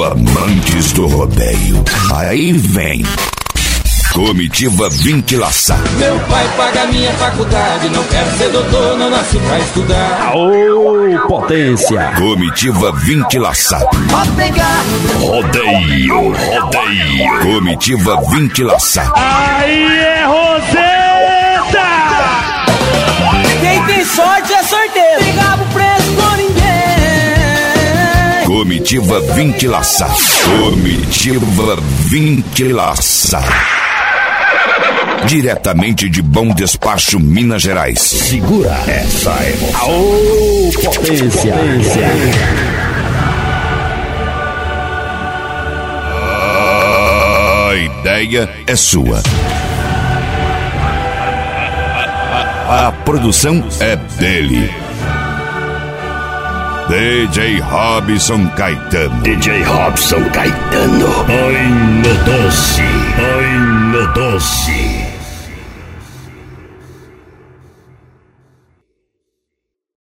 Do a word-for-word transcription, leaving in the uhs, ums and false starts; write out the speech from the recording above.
Alô, amantes do rodeio. Aí vem Comitiva vinte Laçar. Meu pai paga minha faculdade, não quero ser doutor, não nasci pra estudar. Ô, potência! Comitiva vinte Laçar. Pode pegar. Rodeio, rodeio. Comitiva vinte Laçar. Aí é Roseta! Quem tem sorte é sorteiro. Pegava o preço com ninguém. Comitiva vinte Laçar. Comitiva vinte Laçar. Diretamente de Bom Despacho, Minas Gerais. Segura essa emoção. Aô, potência. potência. A ideia é sua. A produção é dele. D J Robson Caetano. D J Robson Caetano. Ai, no doce. Ai, no doce.